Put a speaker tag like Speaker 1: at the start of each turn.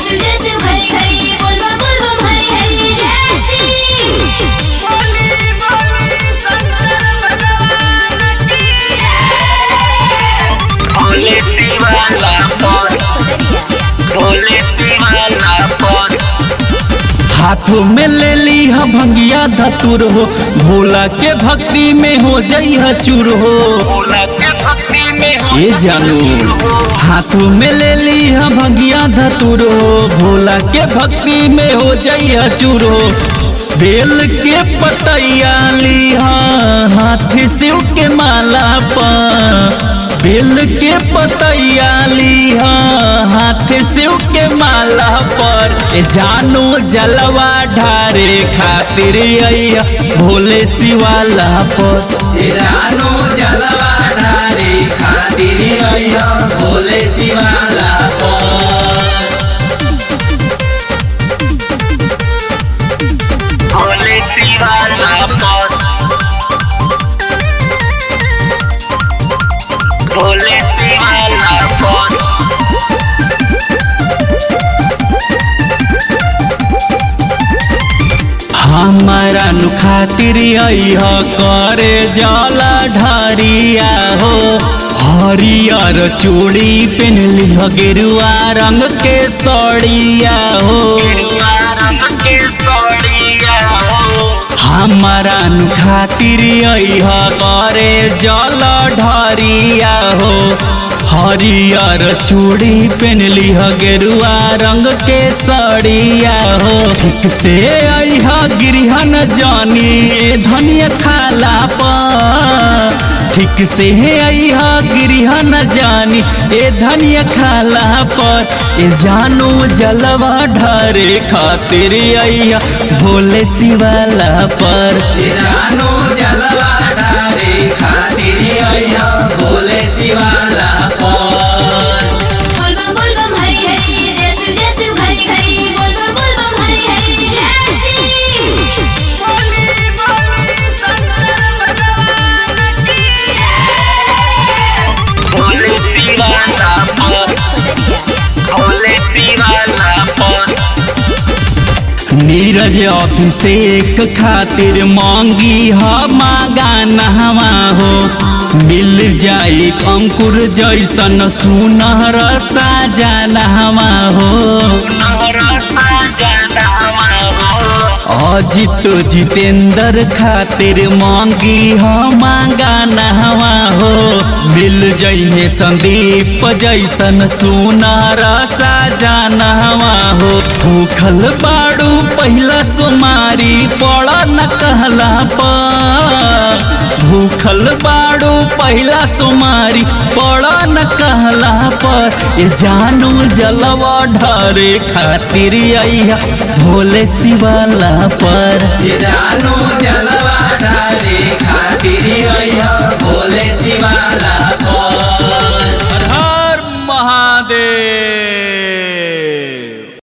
Speaker 1: जैसे हरी हरी बोल बम हरी हरी जैसी
Speaker 2: हाथों में ले ली हा भंगिया धतुर हो, भोला के भक्ति में हो जाई हा चूर हो। ये जानू हाथों में ले ली हा भंगिया धतुर हो, भोला के भक्ति में हो जाई हा चूर हो। बेल के पतैया ली हा हाथ शिव के माला पर, बेल के पतैया ली हा हाथ शिव के माला पर। जानू जलवा ढारे खातिर अइया भोले शिवाला पर, जानू जलवा ढारे खातिर अइया भोले शिवाला पर। भोले शिवाला पर, भोले शिवाला पर। हमारा नु खातिर अइह करे जला ढारिया हो। हरियर चूड़ी पहनली हो, गेरुआ रंग के सड़िया हो। हमारा नु खातिर अइह करे जला ढारिया हो। हरियर चूड़ी पहनली हो, गेरुआ रंग के सड़िया हो। ठीक से अइह गिरहन जानी धनिया खाला पर, ठीक से अइह गिरहन जानी ए धनिया खाला पर। ए जानू जलवा ढारे खातिर अइह भोले शिवाला पर, जानू जलवा ढारे खातिर अइह भोले शिवाला पर।
Speaker 1: बोल बम हरी हरी जैसे हरी हरी बोल बम हरी हरी जैसी
Speaker 2: भोले शिवाला पर, भोले शिवाला पर। नीरज अभिषेक खातिर मांगी हा मांगानवा हो। मिल जाई अंकुर जैसन सुनहर साजनवा हो। अजित जितेंद्र खातिर मांगी हा मांगानवा हो। मिल जइहे संदीप जैसन सुनहर साजनवा हो। भूखल बाड़ू पहिला सोमारी पड़ न कहला पर, भूखल बाड़ू पहिला सोमारी पड़ न कहला पर। ये जानू जलवा ढारे खातिर अइहा भोले शिवाला पर, ये जानू जलवा ढारे खातिर